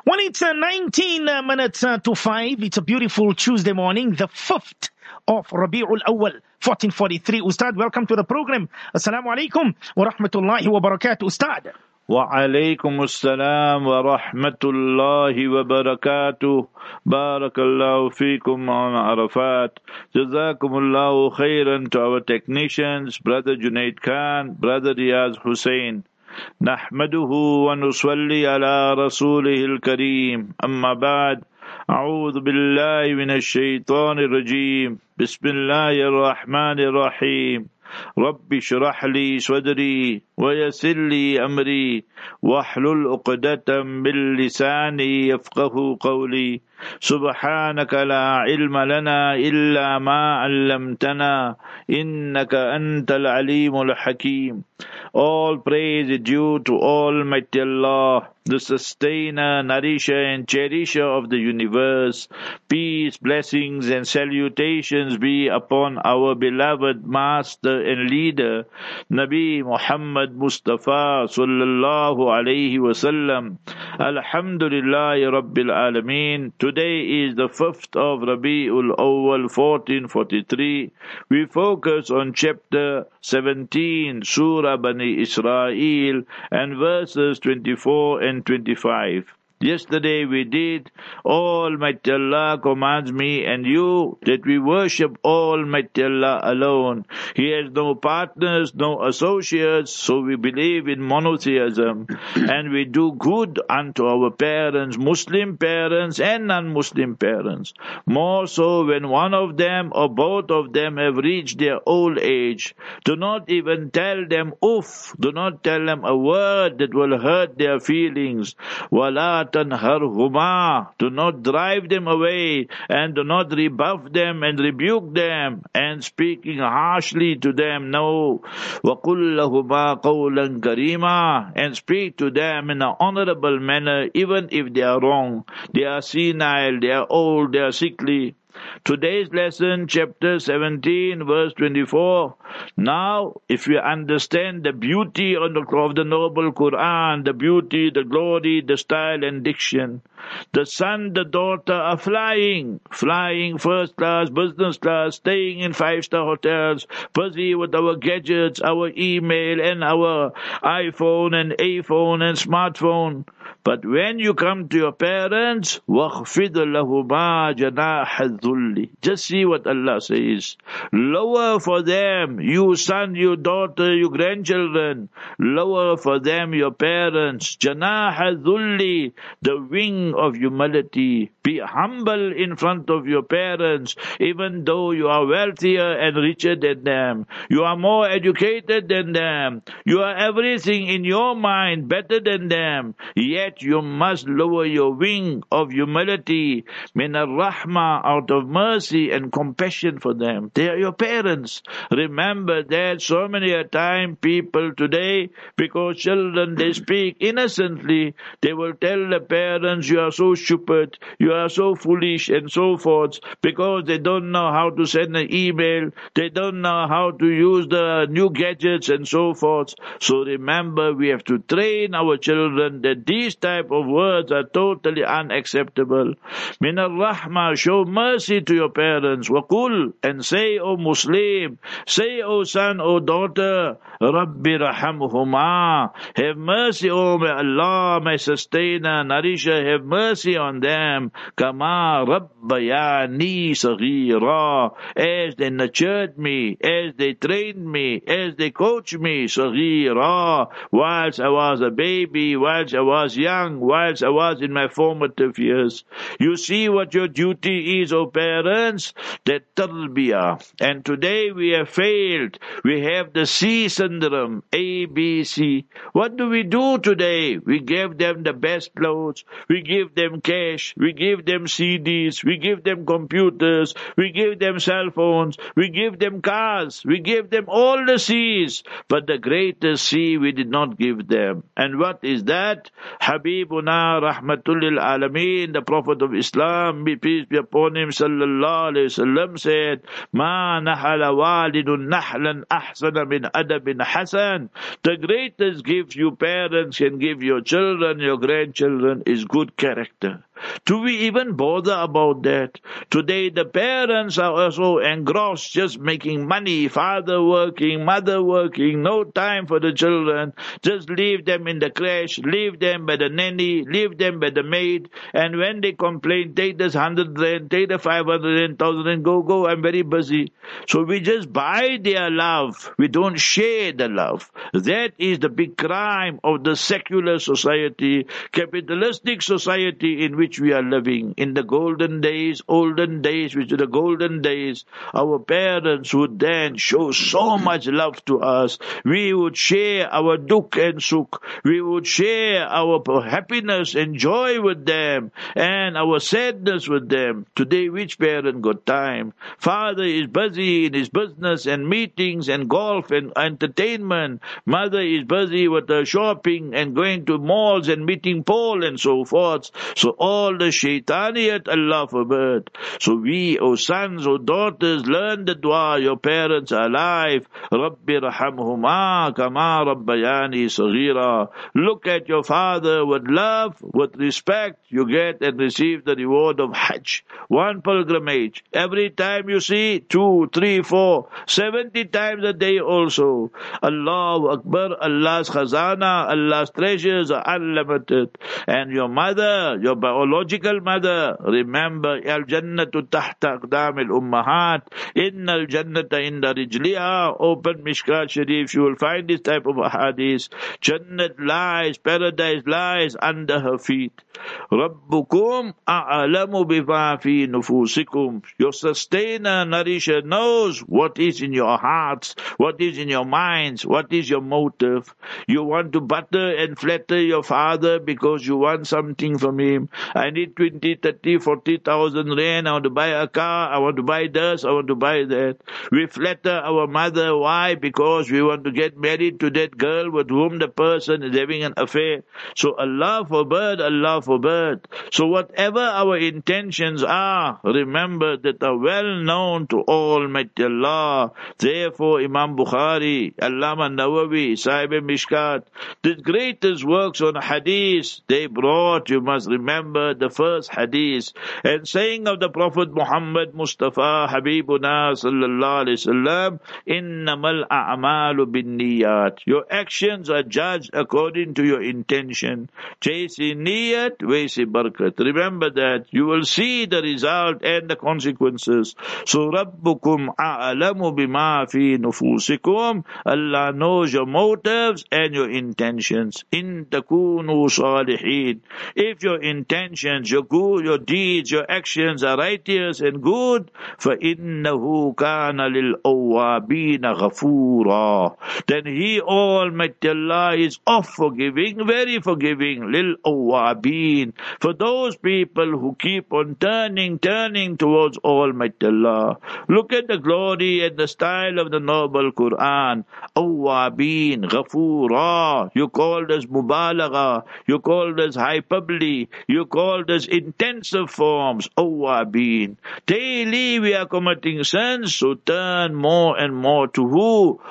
Well, it's 19 minutes to 5. It's a beautiful Tuesday morning, the 5th of Rabi'ul Awwal, 1443. Ustad, welcome to the program. Assalamu alaikum wa rahmatullahi wa barakatuh, Ustad. وعليكم السلام ورحمة الله وبركاته بارك الله فيكم on Arafat. جزاكم الله خيرا to our technicians, Brother Junaid Khan, Brother Riyaz Hussein. نحمده ونصلي على رسوله الكريم أما بعد أعوذ بالله من الشيطان الرجيم بسم الله الرحمن الرحيم رب اشرح لي صدري ويسر لي أمري واحلل عقدة من لساني يفقه قولي سبحانك لا علم لنا إلا ما علمتنا إنك أنت العليم الحكيم. All praise is due to Almighty Allah, the sustainer, nourisher and cherisher of the universe. Peace, blessings and salutations be upon our beloved master and leader, Nabi Muhammad Mustafa sallallahu alayhi wasallam. Alhamdulillahi Rabbil Alameen. Today is the 5th of Rabi'ul Awwal 1443. We focus on chapter 17, Surah Bani Israel, and verses 24 and 25. Yesterday we did, Almighty Allah commands me and you that we worship Almighty Allah alone. He has no partners, no associates, so we believe in monotheism. And we do good unto our parents, Muslim parents and non-Muslim parents. More so when one of them or both of them have reached their old age. Do not even tell them oof, do not tell them a word that will hurt their feelings. وَلَا تَنْهَرْهُمَا. Do not drive them away and do not rebuff them and rebuke them and speaking harshly to them. No. وَقُلْ لَهُمَا قَوْلًا كَرِيمًا. And speak to them in an honorable manner even if they are wrong. They are senile, they are old, they are sickly. Today's lesson, chapter 17, verse 24. Now, if we understand the beauty of the noble Quran, the beauty, the glory, the style and diction, the son, the daughter are flying first class, business class, staying in 5-star hotels, busy with our gadgets, our email and our iPhone and iPhone and smartphone. But when you come to your parents, وَخْفِضْ لَهُمَا جَنَاحَ الذُّلِّ. Just see what Allah says. Lower for them, you son, you daughter, you grandchildren. Lower for them, your parents. جَنَاحَ الذُّلِّ, the wing of humility. Be humble in front of your parents, even though you are wealthier and richer than them. You are more educated than them. You are everything in your mind better than them. Yet you must lower your wing of humility, min al-rahmah, out of mercy and compassion for them. They are your parents. Remember that so many a time people today, because children, they speak innocently, they will tell the parents, you are so stupid, you are so foolish and so forth, because they don't know how to send an email, they don't know how to use the new gadgets and so forth. So remember, we have to train our children that these type of words are totally unacceptable. Min al-rahmah, show mercy to your parents. Waqul, and say, O Muslim, say, O son, O daughter, Rabbi rahamhuma, have mercy, O my Allah, my sustainer, nourisher, have mercy on them. Kama rabbayani saghira, as they nurtured me, as they trained me, as they coached me, saghira, whilst I was a baby, whilst I was young, whilst I was in my formative years. You see what your duty is, O parents, that tarbiyah. And today we have failed. We have the C syndrome, A, B, C. What do we do today? We give them the best clothes, we give them cash, we give them CDs, we give them computers, we give them cell phones, we give them cars, we give them all the C's. But the greatest C we did not give them. And what is that? Habibuna Rahmatul lil Alameen, the Prophet of Islam, be peace be upon him, sallallahu alayhi wasallam, said, Ma nahala walidun nahlan ahsana min adabin hasan. The greatest gift you parents can give your children, your grandchildren, is good character. Do we even bother about that? Today the parents are also engrossed just making money, father working, mother working, no time for the children. Just leave them in the creche, leave them by the nanny, leave them by the maid, and when they complain, take this 100 rand, take the 500 rand, 1,000 rand, go, I'm very busy. So we just buy their love. We don't share the love. That is the big crime of the secular society, capitalistic society in which we are living. In the olden days, which are the golden days, our parents would then show so much love to us. We would share our dukh and sukh. We would share our happiness and joy with them and our sadness with them. Today, which parent got time? Father is busy in his business and meetings and golf and entertainment. Mother is busy with her shopping and going to malls and meeting Paul and so forth. So all the shaitaniyat, Allah forbid. So we, O sons, O daughters, learn the dua. Your parents are alive. Rabbi rahamhuma kama rabbayani saghira. Look at your father with love, with respect. You get and receive the reward of Hajj. One pilgrimage. Every time you see, 2, 3, 4, 70 times a day also. Allahu Akbar, Allah's khazana, Allah's treasures are unlimited. And your mother, your biological mother, remember, al-jannatu tahta aqdam al-ummahat, inna al-jannata inda rijliha. Open Mishkat Sharif, you will find this type of hadith. Jannat lies, paradise lies under her feet. Rabbukum a'alamu bima fi nufusikum. Your sustainer, nourisher, knows what is in your hearts, what is in your minds, what is your motive. You want to butter and flatter your father because you want something from him. I need 20, 30, 40,000 rand. I want to buy a car. I want to buy this. I want to buy that. We flatter our mother. Why? Because we want to get married to that girl with whom the person is having an affair. So Allah forbid, Allah forbid. So whatever our intentions are, remember that are well known to Almighty Allah. Therefore, Imam Bukhari, Allama Nawawi, Sahib Mishkat, the greatest works on hadith, they brought, you must remember, the first hadith. And saying of the Prophet Muhammad Mustafa, Habibuna sallallahu alayhi wasallam, innamal a'malu bin niyat. Your actions are judged according to your intention. Jaisi niyat, waisi barakat. Remember that. You will see the result and the consequences. So, Rabbukum a'alamu bima fi nufusikum. Allah knows your motives and your intentions. In takunu salihin. If your intentions, your good, your deeds, your actions are righteous and good, فَإِنَّهُ كَانَ لِلْأَوَّابِينَ غَفُورًا. Then He, Almighty Allah, is oft forgiving, very forgiving, لِلْأَوَّابِينَ. For those people who keep on turning towards Almighty Allah. Look at the glory and the style of the noble Quran. Awwabin, Ghafura. You called us Mubalagha. You called us hyperbole. You called us intensive forms. Awwabin. Daily we are committing sins, so turn more and more to who?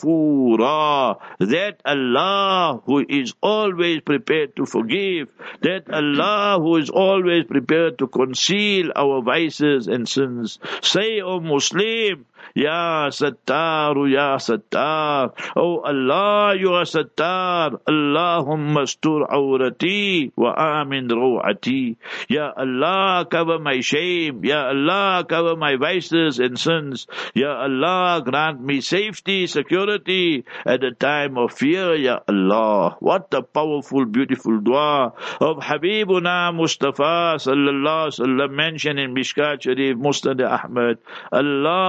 Ghafura. That Allah who is always prepared to forgive. That Allah who is always prepared to conceal our vices and sins. Say, O Muslim, Ya Sattar, Ya Sattar. Oh Allah, You are Sattar. Allahumma astur awrati wa amin rawati. Ya Allah, cover my shame. Ya Allah, cover my vices and sins. Ya Allah, grant me safety, security at the time of fear. Ya Allah. What a powerful, beautiful dua of Habibuna Mustafa sallallahu alaihi wasallam mentioned in Mishkat Sharif, Musnad Ahmad. Allahumma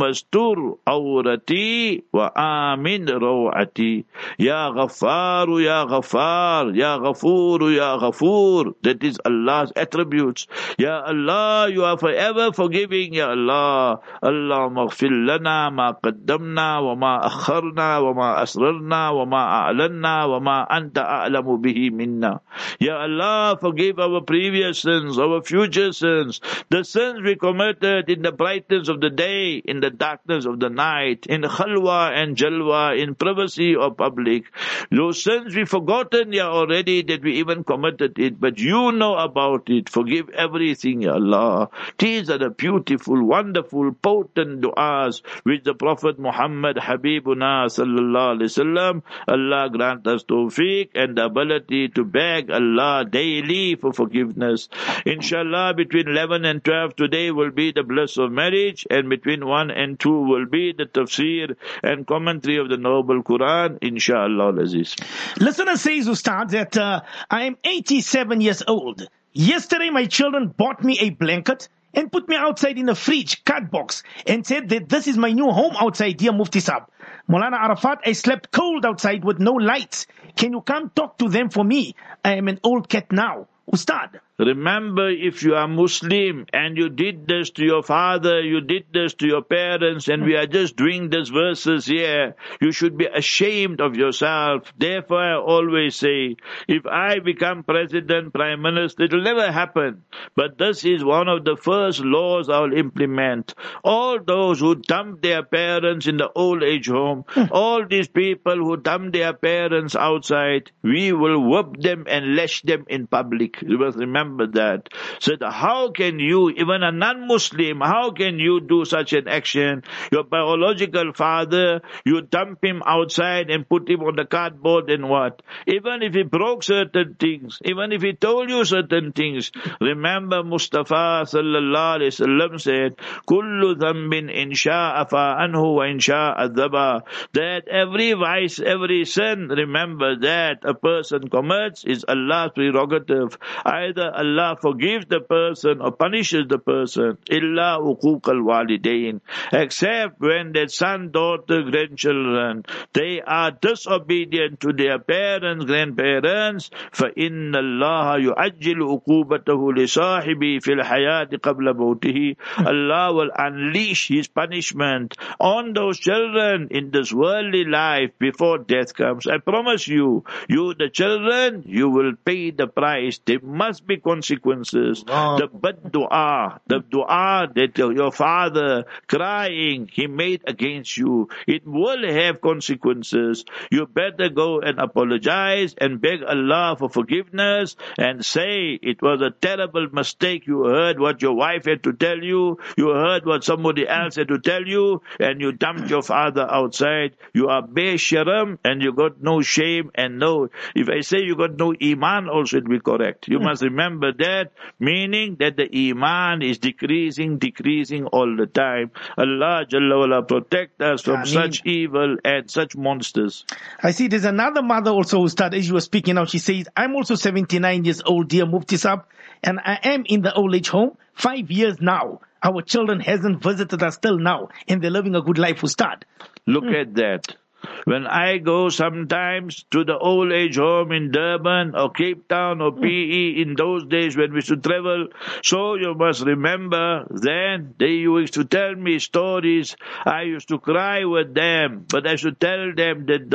astur awrati wa amin rawati. Ya Ghaffar, Ya Ghaffar, Ya Ghafur, Ya Ghafur. That is Allah's attributes. Ya Allah, you are forever forgiving, Ya Allah. Allahumma ighfir lana ma qaddamna wa ma akharna wa ma asrarna wa ma a'lanna wa ma anta a'lamu bihi minna. Ya Allah, forgive our previous sins, our future sins, the sins we committed in the brightness of the day, in the darkness of the night, in khalwa and jalwa, in privacy or public. Those sins we forgotten, Ya, already that we even committed it, but you know about it. Forgive everything, Ya Allah. These are the beautiful, wonderful, potent du'as which the Prophet Muhammad Habibuna sallallahu alaihi wasallam, Allah grant us tawfiq and the ability to beg Allah daily for forgiveness. Inshallah, between 11 and 12 today will be the bliss of marriage, and between 1 and 2 will be the tafsir and commentary of the Noble Quran, inshallah Aziz. Listener says, Ustad, that I am 87 years old. Yesterday my children bought me a blanket and put me outside in a fridge, card box, and said that this is my new home outside, dear Mufti Sahib. Maulana Arafat, I slept cold outside with no lights. Can you come talk to them for me? I am an old cat now. Ustad. Remember, if you are Muslim and you did this to your father, you did this to your parents, and we are just doing these verses here, you should be ashamed of yourself. Therefore, I always say, if I become president, prime minister, it will never happen. But this is one of the first laws I will implement. All those who dump their parents in the old age home, all these people who dump their parents outside, we will whip them and lash them in public. You must remember that. Said, how can you, even a non-Muslim, how can you do such an action? Your biological father, you dump him outside and put him on the cardboard and what? Even if he broke certain things, even if he told you certain things, remember Mustafa sallallahu alaihi wasallam said, Kullu dhambin insha'a fa'anhu wa insha'a dhaba. That every vice, every sin, remember that a person commits is Allah's prerogative. Either Allah forgives the person or punishes the person. Illa uquq al-walidain. Except when their son, daughter, grandchildren, they are disobedient to their parents, grandparents. فَإِنَّ اللَّهَ يُعَجِّلُ عُقُوبَتَهُ لِصَاحِبِهِ فِي الْحَيَاةِ قَبْلَ مَوْتِهِ. Allah will unleash His punishment on those children in this worldly life before death comes. I promise you, the children, you will pay the price. There must be consequences. The bad dua, the dua that your father crying, he made against you, it will have consequences. You better go and apologize and beg Allah for forgiveness and say it was a terrible mistake. You heard what your wife had to tell you, you heard what somebody else had to tell you, and you dumped your father outside. You are Besharam and you got no shame and no, if I say you got no iman also, it will be correct. You must remember that, meaning that the iman is decreasing all the time. Allah Jalla wala protect us from such evil and such monsters. I see there's another mother also who started, as you were speaking now, she says, I'm also 79 years old, dear Mufti Sahib, and I am in the old age home 5 years now. Our children hasn't visited us till now, and they're living a good life, Ustad. Look at that. When I go sometimes to the old age home in Durban or Cape Town or PE in those days when we used to travel, so you must remember then they used to tell me stories. I used to cry with them, but I should tell them that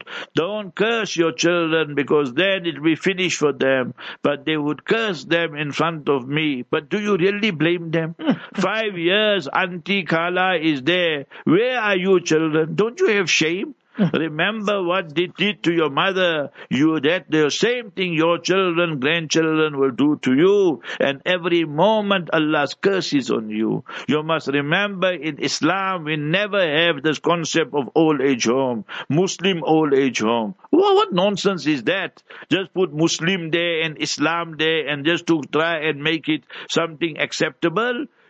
don't curse your children because then it will be finished for them. But they would curse them in front of me. But do you really blame them? 5 years, Auntie Kala is there. Where are you children? Don't you have shame? Remember what they did to your mother. That the same thing your children, grandchildren will do to you. And every moment Allah's curse is on you. You must remember in Islam we never have this concept of old age home, Muslim old age home. Well, what nonsense is that? Just put Muslim there and Islam there and just to try and make it something acceptable.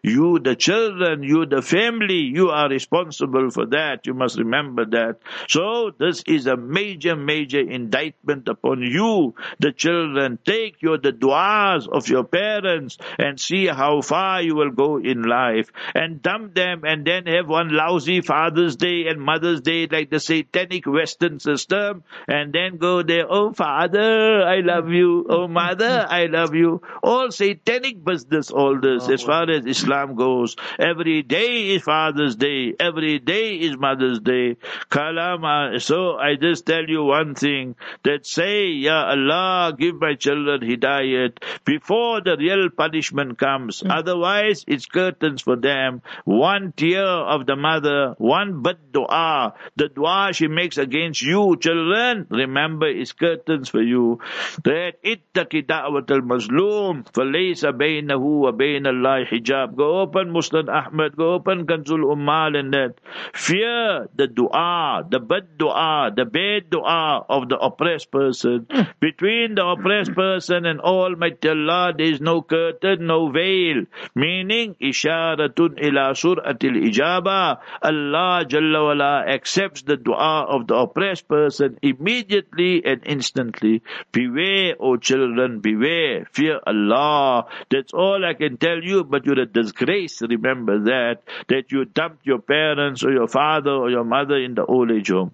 You, the children, you, the family, you are responsible for that. You must remember that. So this is a major, major indictment upon you, the children. Take the du'as of your parents and see how far you will go in life. And dump them and then have one lousy Father's Day and Mother's Day like the satanic Western system, and then go there, oh Father, I love you. Oh Mother, I love you. All satanic business, all this, as far as Islam goes. Every day is Father's Day. Every day is Mother's Day. Kalama. So I just tell you one thing, that say, Ya Allah, give my children hidayat before the real punishment comes. Otherwise, it's curtains for them. One tear of the mother, one bad dua, the dua she makes against you, children, remember, is curtains for you. That ittaqi da'wat al-mazloom, falaysa baynahu wa bayna Allah hijab. Go open Musnad Ahmad, go open Kanzul Ummal, and that. Fear the dua, the bad dua, the bad dua of the oppressed person. Between the oppressed person and Almighty Allah, there is no curtain, no veil. Meaning, isharatun ila suratil ijaba. Allah Jalla wala accepts the dua of the oppressed person immediately and instantly. Beware, O children, beware. Fear Allah. That's all I can tell you, but you're a disgrace. Remember that you dumped your parents or your father or your mother in the old age home.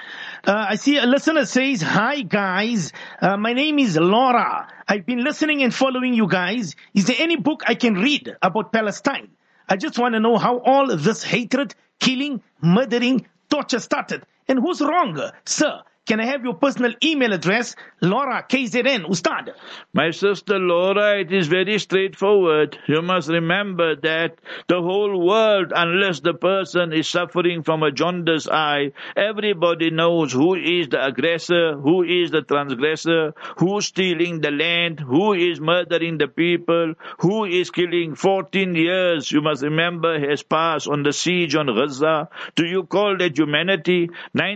I see a listener says, hi guys, my name is Laura. I've been listening and following you guys. Is there any book I can read about Palestine? I just want to know how all this hatred, killing, murdering, torture started. And who's wrong, sir? Can I have your personal email address? Laura, KZN, Ustad. My sister Laura, it is very straightforward. You must remember that the whole world, unless the person is suffering from a jaundiced eye, everybody knows who is the aggressor, who is the transgressor, who's stealing the land, who is murdering the people, who is killing. 14 years, you must remember, has passed on the siege on Gaza. Do you call that humanity?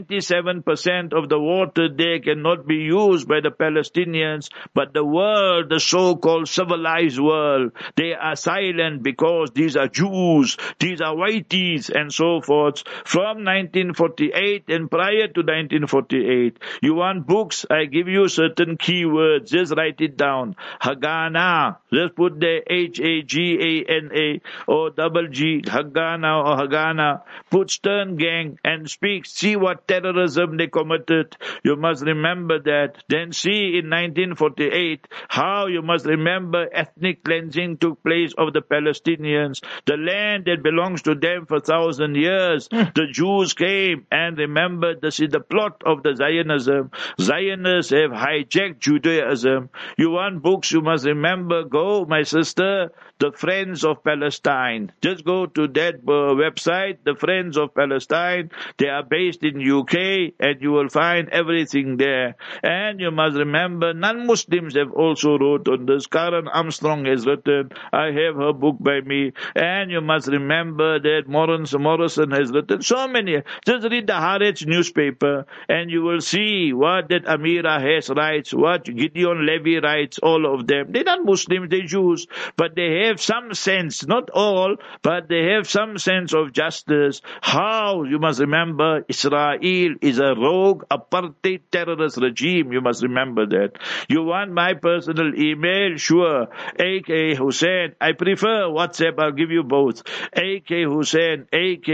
97% of the water there cannot be used by the Palestinians, but the world, the so-called civilized world, they are silent because these are Jews, these are whiteys, and so forth. From 1948 and prior to 1948, you want books? I give you certain keywords. Just write it down. Haganah. Just put the Hagana or double G, Haganah or Haganah. Put Stern Gang and speak. See what terrorism they committed. You must remember that. Then see in 1948 how, you must remember, ethnic cleansing took place of the Palestinians. The land that belongs to them for 1,000 years. The Jews came, and remember, this is the plot of the Zionism. Zionists have hijacked Judaism. You want books? You must remember, go, my sister, the Friends of Palestine. Just go to that website, the Friends of Palestine. They are based in UK, and you will find everything there. And you must remember, non-Muslims have also wrote on this. Karen Armstrong has written. I have her book by me. And you must remember that Morrison has written. So many. Just read the Haaretz newspaper, and you will see what that Amira Hess writes, what Gideon Levy writes, all of them. They're not Muslims, they're Jews. But they have some sense, not all, but they have some sense of justice. How, you must remember, Israel is a rogue, apartheid terrorist regime. You must remember that. You want my personal email? Sure. AK Hussein. I prefer WhatsApp. I'll give you both. AK Hussein,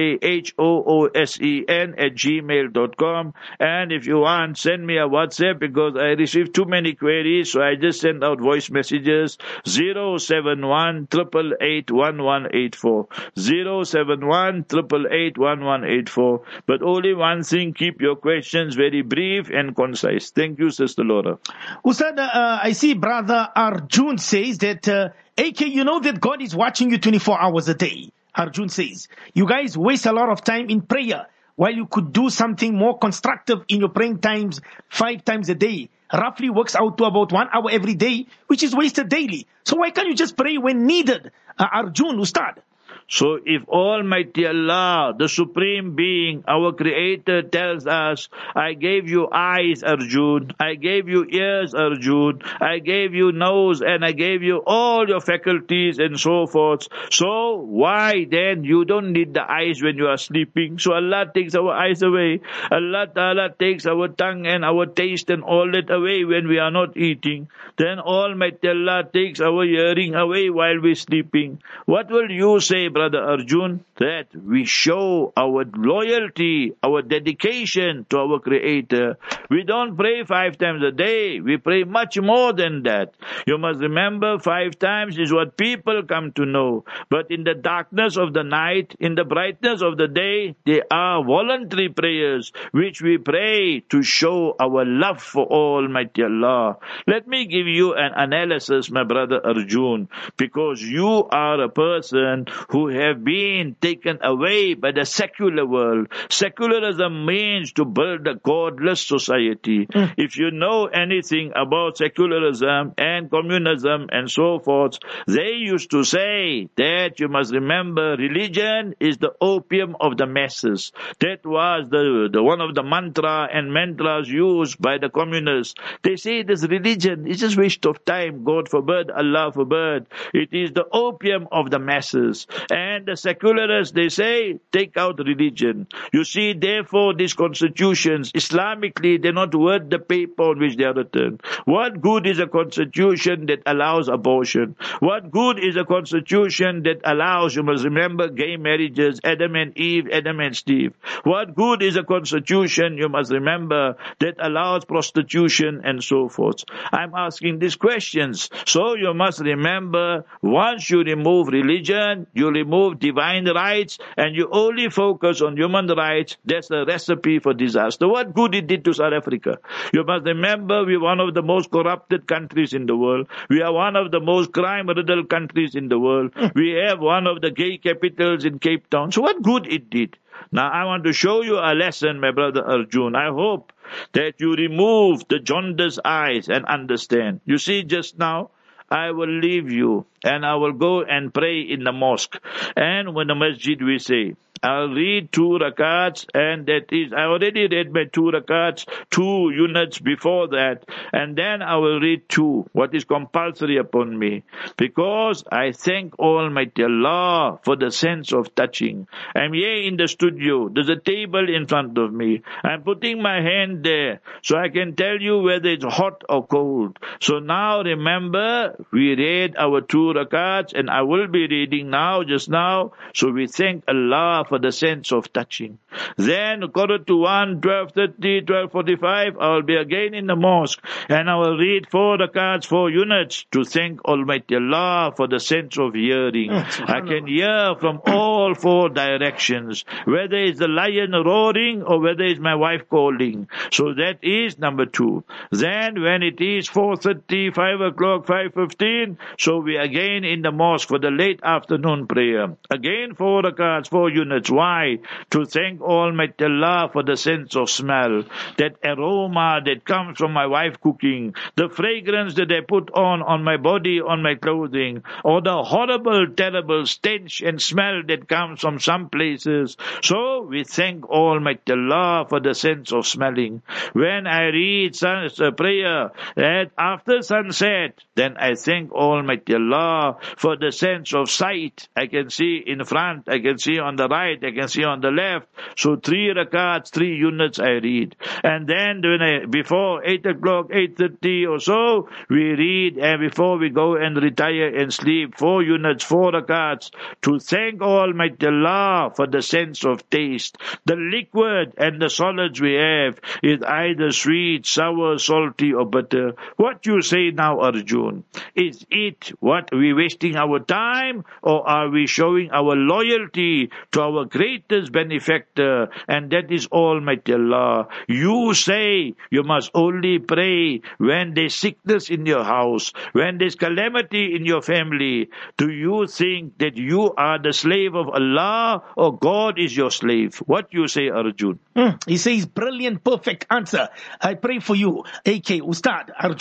AKHOOSEN @gmail.com. And if you want, send me a WhatsApp, because I receive too many queries, so I just send out voice messages. 071 888 1184. 071 888 1184. But only one thing, keep your questions very brief and concise. Thank you, Sister Laura. Ustad, I see Brother Arjun says that, AK, you know that God is watching you 24 hours a day. Arjun says, you guys waste a lot of time in prayer while you could do something more constructive in your praying times 5 times a day. Roughly works out to about 1 hour every day, which is wasted daily. So why can't you just pray when needed? Arjun, Ustad. So if Almighty Allah, the Supreme Being, our Creator, tells us, I gave you eyes, Arjun, I gave you ears, Arjun, I gave you nose, and I gave you all your faculties and so forth. So why then you don't need the eyes when you are sleeping? So Allah takes our eyes away. Allah Ta'ala takes our tongue and our taste and all that away when we are not eating. Then Almighty Allah takes our hearing away while we're sleeping. What will you say, Brother Arjun? That we show our loyalty, our dedication to our Creator. We don't pray 5 times a day. We pray much more than that. You must remember 5 times is what people come to know. But in the darkness of the night, in the brightness of the day, they are voluntary prayers which we pray to show our love for Almighty Allah. Let me give you an analysis, my brother Arjun, because you are a person who have been taken away by the secular world. Secularism means to build a godless society. If you know anything about secularism and communism and so forth, they used to say that you must remember religion is the opium of the masses. That was the one of the mantra and mantras used by the communists. They say this religion is just waste of time. God forbid, Allah forbid. It is the opium of the masses. And the secularists, they say, take out religion. You see, therefore, these constitutions, Islamically, they're not worth the paper on which they are written. What good is a constitution that allows abortion? What good is a constitution that allows, you must remember, gay marriages, Adam and Eve, Adam and Steve? What good is a constitution, you must remember, that allows prostitution and so forth? I'm asking these questions. So you must remember, once you remove religion, you remove divine rights, and you only focus on human rights, that's a recipe for disaster. What good it did to South Africa? You must remember, we're one of the most corrupted countries in the world. We are one of the most crime-riddled countries in the world. We have one of the gay capitals in Cape Town. So what good it did? Now I want to show you a lesson, my brother Arjun. I hope that you remove the jaundiced eyes and understand. You see, just now, I will leave you and I will go and pray in the mosque. And when the masjid we say, I'll read 2 rakats, and that is, I already read my 2 rakats, 2 units before that, and then I will read 2, what is compulsory upon me, because I thank Almighty Allah for the sense of touching. I'm here in the studio, there's a table in front of me, I'm putting my hand there, so I can tell you whether it's hot or cold. So now remember, we read our 2 rakats, and I will be reading now, just now, so we thank Allah for the sense of touching. Then, 1:45, 12:30, 12:45, I will be again in the mosque, and I will read 4 rakats, 4 units, to thank Almighty Allah for the sense of hearing. I can hear from all 4 directions, whether it's the lion roaring or whether it's my wife calling. So that is number 2. Then, when it is 4:30, 5 o'clock, 5:15, so we again in the mosque for the late afternoon prayer. Again 4 rakats, 4 units. Why? To thank Almighty Allah for the sense of smell, that aroma that comes from my wife cooking, the fragrance that I put on my body, on my clothing, or the horrible, terrible stench and smell that comes from some places. So we thank Almighty Allah for the sense of smelling. When I read prayer that after sunset, then I thank Almighty Allah for the sense of sight. I can see in front, I can see on the right, I can see on the left. So 3 rakats, 3 units I read. And then before 8 o'clock, 8:30 or so, we read, and before we go and retire and sleep, 4 units, 4 rakats, to thank Almighty Allah for the sense of taste. The liquid and the solids we have is either sweet, sour, salty or bitter. What you say now, Arjun? Is it what we wasting our time, or are we showing our loyalty to our greatest benefactor, and that is Almighty Allah? You say you must only pray when there's sickness in your house, when there's calamity in your family. Do you think that you are the slave of Allah, or God is your slave? What you say, Arjun? He says, brilliant, perfect answer. I pray for you, AK Ustad Arjun.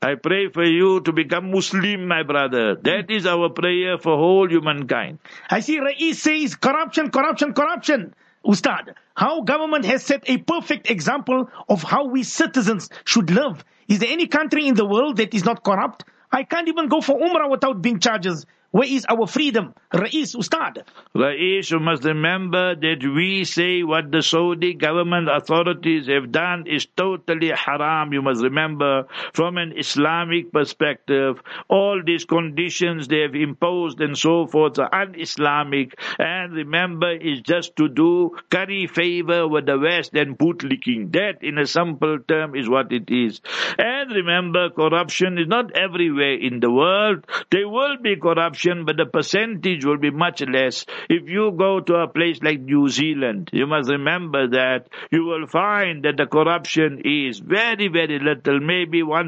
I pray for you to become Muslim, my brother. That is our prayer for whole humankind. I see Rais says corruption, corruption, corruption. Ustad, how government has set a perfect example of how we citizens should live. Is there any country in the world that is not corrupt? I can't even go for Umrah without being charges. Where is our freedom? Rais, Ustad. Rais, you must remember that we say what the Saudi government authorities have done is totally haram. You must remember, from an Islamic perspective, all these conditions they have imposed and so forth are un-Islamic. And remember, it's just to do curry favor with the West and bootlicking. That, in a simple term, is what it is. And remember, corruption is not everywhere in the world. There will be corruption, but the percentage will be much less. If you go to a place like New Zealand, you must remember that you will find that the corruption is very, very little, maybe 1%,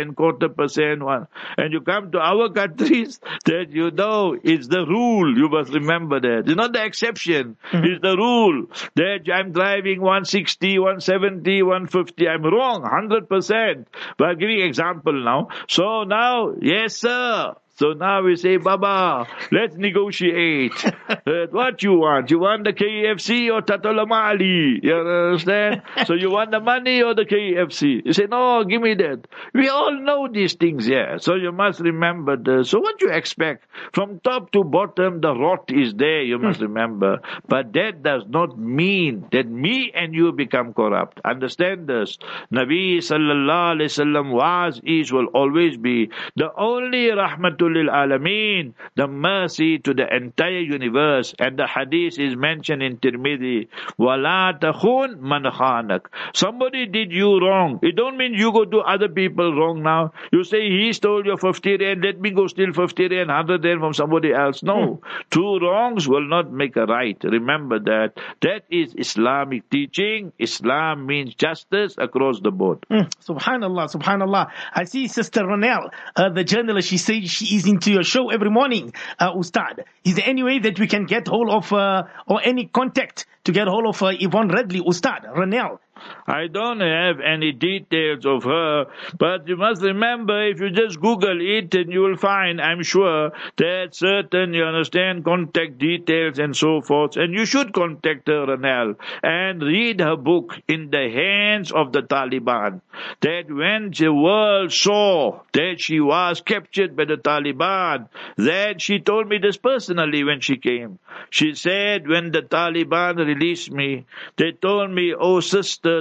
0.25%, and you come to our countries, that you know it's the rule. You must remember that. It's not the exception. It's the rule. That I'm driving 160, 170, 150. I'm wrong, 100%. But I'm giving example now. So now, yes, sir. So now we say, Baba, let's negotiate. What you want? You want the KFC or Tatolamali? You understand? So you want the money or the KFC? You say, no, give me that. We all know these things here. So you must remember this. So what you expect? From top to bottom, the rot is there, you must remember. But that does not mean that me and you become corrupt. Understand this. Nabi sallallahu alayhi wasallam was, is, will always be the only rahmatul lil alameen, the mercy to the entire universe. And the hadith is mentioned in Tirmidhi. Wala takhun man khanak. Somebody did you wrong. It don't mean you go do other people wrong now. You say he stole your 50 rand, let me go steal 50 rand, 100 rand from somebody else. No. Two wrongs will not make a right. Remember that. That is Islamic teaching. Islam means justice across the board. Subhanallah, subhanallah. I see Sister Ronelle, the journalist, she says she is into your show every morning, Ustad. Is there any way that we can get hold of, or any contact to get hold of Yvonne Redley, Ustad, Ronelle? I don't have any details of her, but you must remember, if you just Google it, and you will find, I'm sure, that certain, you understand, contact details and so forth. And you should contact her, Ranel, and read her book, In the Hands of the Taliban. That when the world saw that she was captured by the Taliban, that she told me this personally when she came. She said, when the Taliban released me, they told me, oh Sister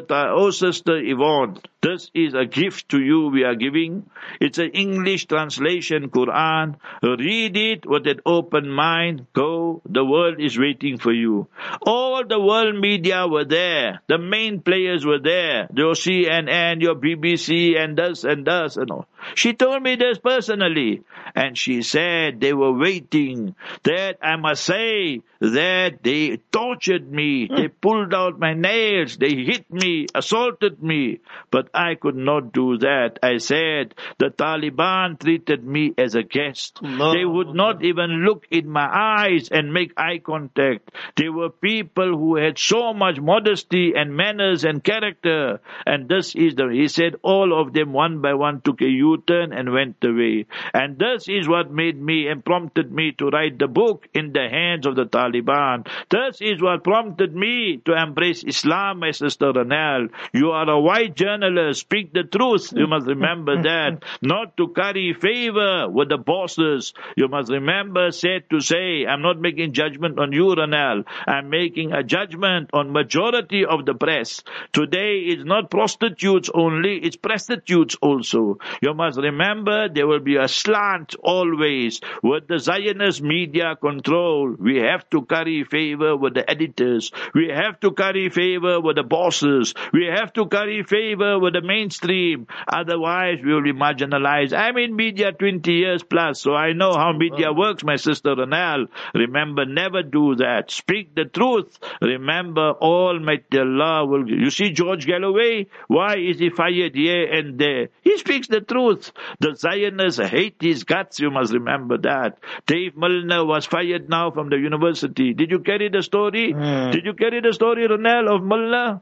Yvonne, this is a gift to you we are giving. It's an English translation, Quran. Read it with an open mind. Go, the world is waiting for you. All the world media were there. The main players were there. Your CNN, your BBC, and this and this and all. She told me this personally. And she said they were waiting. That I must say that they tortured me. They pulled out my nails. They hit me, assaulted me. But I could not do that. I said the Taliban treated me as a guest. No. They would not even look in my eyes and make eye contact. They were people who had so much modesty and manners and character. And this is he said all of them one by one took a U-turn and went away. And this is what made me and prompted me to write the book, In the Hands of the Taliban. This is what prompted me to embrace Islam, my sister Ranel. You are a white journalist. Speak the truth. You must remember that. Not to curry favor with the bosses. You must remember, said to say, I'm not making judgment on you, Ranel. I'm making a judgment on majority of the press. Today it's not prostitutes only, it's prostitutes also. You must remember there will be a slant always with the Zionist media control. We have to curry favor with the editors. We have to curry favor with the bosses. We have to curry favor with the mainstream. Otherwise, we will be marginalized. I'm in media 20 years plus, so I know how media works, my sister Ranel. Remember, never do that. Speak the truth. Remember, Almighty Allah will... You see George Galloway? Why is he fired here and there? He speaks the truth. The Zionists hate his guts, you must remember that. Dave Milner was fired now from the university. Did you carry the story? Did you carry the story, Ranel, of Milner?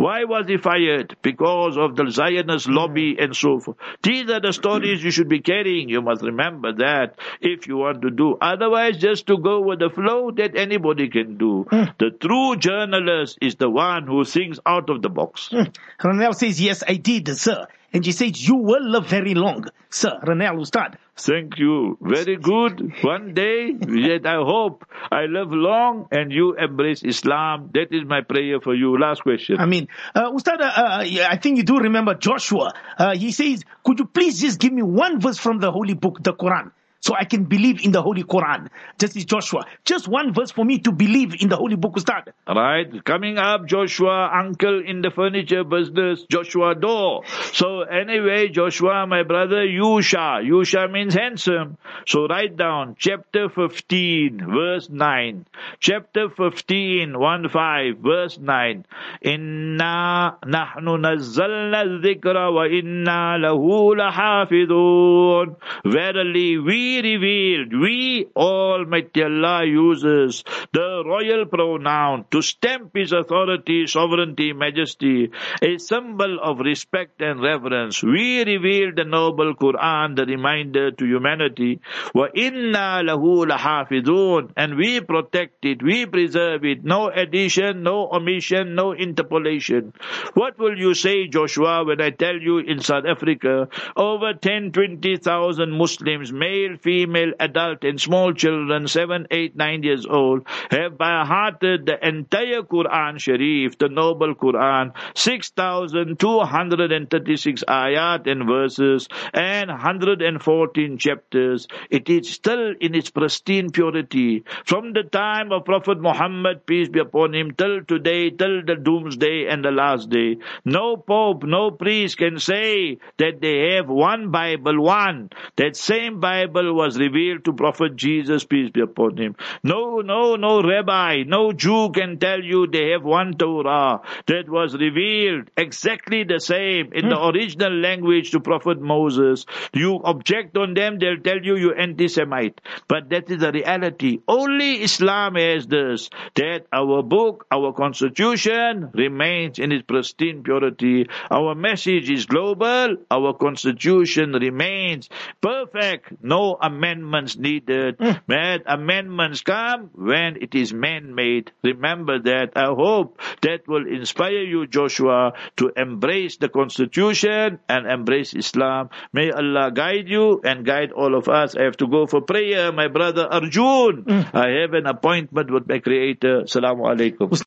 Why was he fired? Because of the Zionist lobby and so forth. These are the stories you should be carrying. You must remember that if you want to do. Otherwise, just to go with the flow, that anybody can do. The true journalist is the one who thinks out of the box. Ranel says, yes, I did, sir. And she says, you will live very long, sir. Ranel Ustad. Thank you. Very good. One day, yet I hope I live long and you embrace Islam. That is my prayer for you. Last question. I mean, Ustad, I think you do remember Joshua. He says, could you please just give me one verse from the Holy Book, the Quran, so I can believe in the Holy Quran? This is Joshua. Just one verse for me to believe in the Holy Book, Ustad. Right. Coming up, Joshua, uncle in the furniture business, Joshua Door. So anyway, Joshua, my brother, Yusha. Yusha means handsome. So write down chapter 15, verse 9. Chapter 15, 1-5, verse 9. Inna nahnu nazzalna dhikra wa inna lahu lahafidun. Verily, we, Almighty Allah, uses the royal pronoun to stamp His authority, sovereignty, majesty, a symbol of respect and reverence. We revealed the noble Quran, the reminder to humanity. وَإِنَّا لَهُ لَحَافِظُونَ. And we protect it, we preserve it. No addition, no omission, no interpolation. What will you say, Joshua, when I tell you in South Africa, over 10-20,000 Muslims, male, female, adult and small children, 7, 8, 9 years old, have by hearted the entire Quran Sharif, the noble Quran, 6,236 ayat and verses and 114 chapters. It is still in its pristine purity. From the time of Prophet Muhammad, peace be upon him, till today, till the doomsday and the last day. No pope, no priest can say that they have one Bible, one. That same Bible was revealed to Prophet Jesus, peace be upon him. No rabbi, no Jew can tell you they have one Torah that was revealed exactly the same in the original language to Prophet Moses. You object on them, they'll tell you you're anti-Semite. But that is the reality. Only Islam has this, that our book, our constitution remains in its pristine purity. Our message is global, our constitution remains perfect. No amendments needed. When amendments come when it is man-made. Remember that. I hope that will inspire you, Joshua, to embrace the constitution and embrace Islam. May Allah guide you and guide all of us. I have to go for prayer, my brother Arjun. I have an appointment with my Creator. Assalamu alaikum.